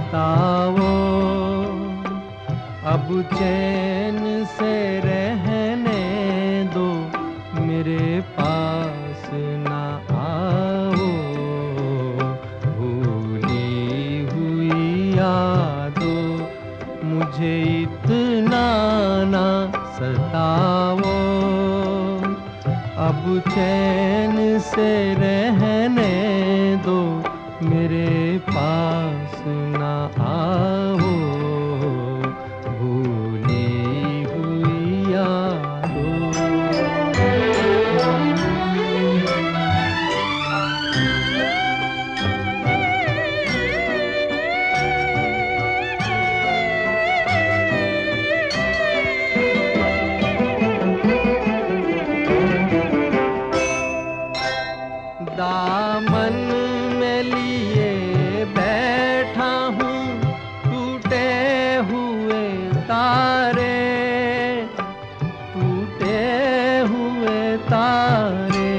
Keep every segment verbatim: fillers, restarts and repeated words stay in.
सताओ, अब चैन से रहने दो, मेरे पास ना आओ। भूली हुई यादों, मुझे इतना ना सताओ, अब चैन से रहने दो, मेरे पास ना आओ। भूली हुई यादों। दामन में लिए बैठा हूँ टूटे हुए तारे, टूटे हुए तारे।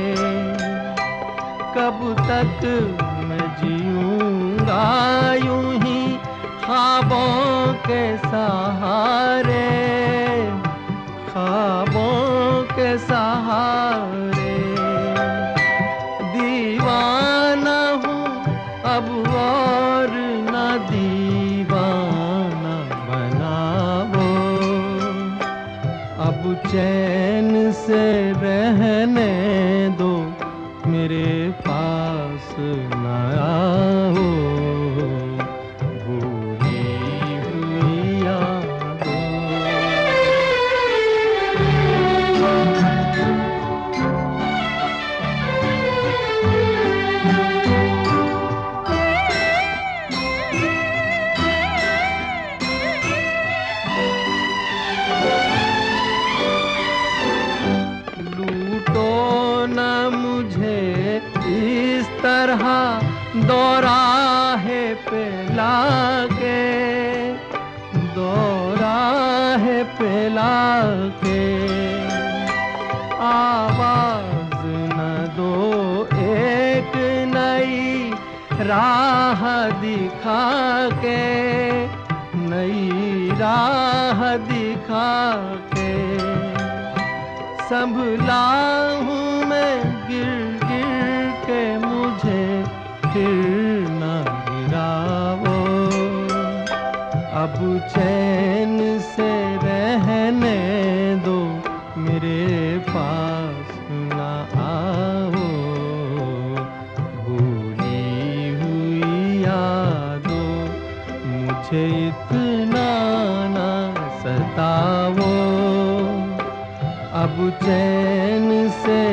कब तक मैं जीऊँगा यूं ही ख्वाबों के सहारे, ख्वाबों के सहारे। दीवाना हूँ अब और न दीवाना बनाओ, अब चैन से रहने दो, मेरे पास न आओ। भूली हुई यादों। इस तरह दौराहे पे लाके, दौराहे पे लाके। आवाज न दो एक नई राह दिखा के, नई राह दिखा के। संभला हूँ मैं गिर गिर के, मुझे फिर न गिराओ, अब चैन से रहने दो, मेरे पास न आओ। भूली हुई यादों, मुझे इतना न सताओ, अब चैन से